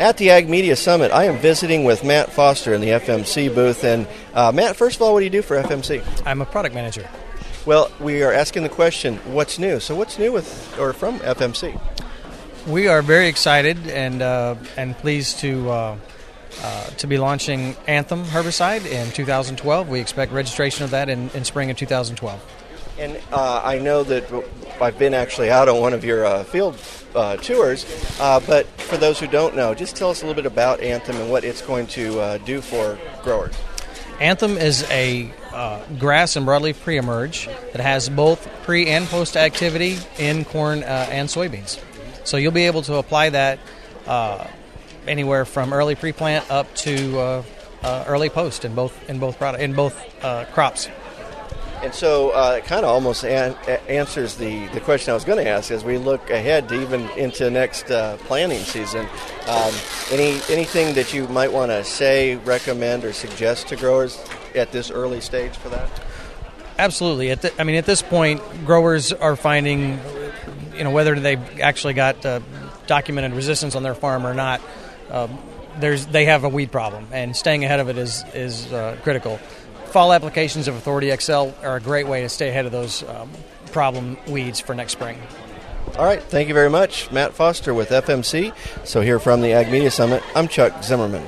At the Ag Media Summit, I am visiting with Matt Foster in the FMC booth. And Matt, first of all, what do you do for FMC? I'm a product manager. Well, we are asking the question, what's new? So what's new with or from FMC? We are very excited and pleased to be launching Anthem herbicide in 2012. We expect registration of that in spring of 2012. And I know that I've been actually out on one of your field tours, but for those who don't know, just tell us a little bit about Anthem and what it's going to do for growers. Anthem is a grass and broadleaf pre-emerge that has both pre- and post-activity in corn and soybeans. So you'll be able to apply that anywhere from early pre-plant up to early post in both crops. And so it kind of almost answers the question I was going to ask as we look ahead to even into next planting season. Anything that you might want to say, recommend, or suggest to growers at this early stage for that? Absolutely. At this point, growers are finding, whether they've actually got documented resistance on their farm or not, they have a weed problem, and staying ahead of it is critical. Fall applications of Authority XL are a great way to stay ahead of those problem weeds for next spring. All right. Thank you very much. Matt Foster with FMC. So here from the Ag Media Summit, I'm Chuck Zimmerman.